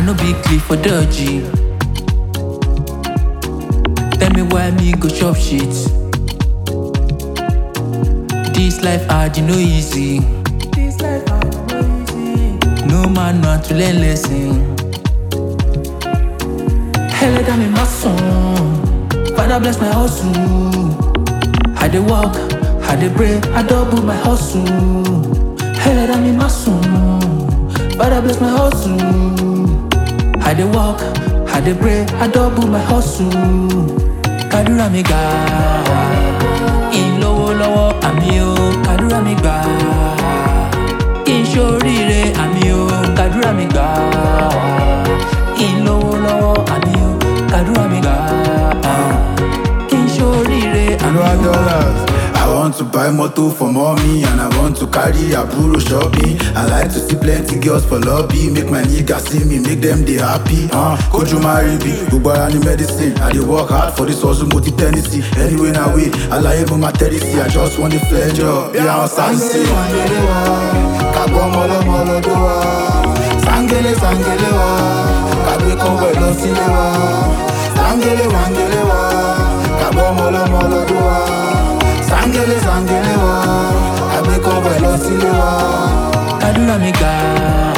no be cliff for dodgy. Tell me why me go chop shit. This life hard, you know easy. No man know how to learn lesson. Hell, damn in my son. Father bless my hustle. I dey walk, I dey pray, I double my hustle. Hell, damn in my son. Father bless my hustle. I dey walk, I dey pray, I double my hustle. Kàdúrà mi gbà, ìlówólọ́wọ́ àmì o. Kàdúrà mi gbà, ìṣoríire àmì o. Kàdúrà mi gbà, ìlówólọ́wọ́ àmì o. Kàdúrà mi gbà, ìṣoríire àmì o. I want to buy motor for mommy and I want to carry a buro shopping. I like to see plenty girls for lobby. Make my niggas see me, make them they happy. Koju Maribi, Bubara ni medicine. I dey work hard for this hustle, multi Tennessee. Anyway now way, I like even my Tennessee. I just want the pleasure. Be on Sansi. Kagbo molo molo doa. Sangele sangele wa. Kagbe konwe lo sile wa. Sangele wangele wa. Kagbo molo molo doa. Sangele wa, I make up well, I see you. Kàdúrà mi gbà.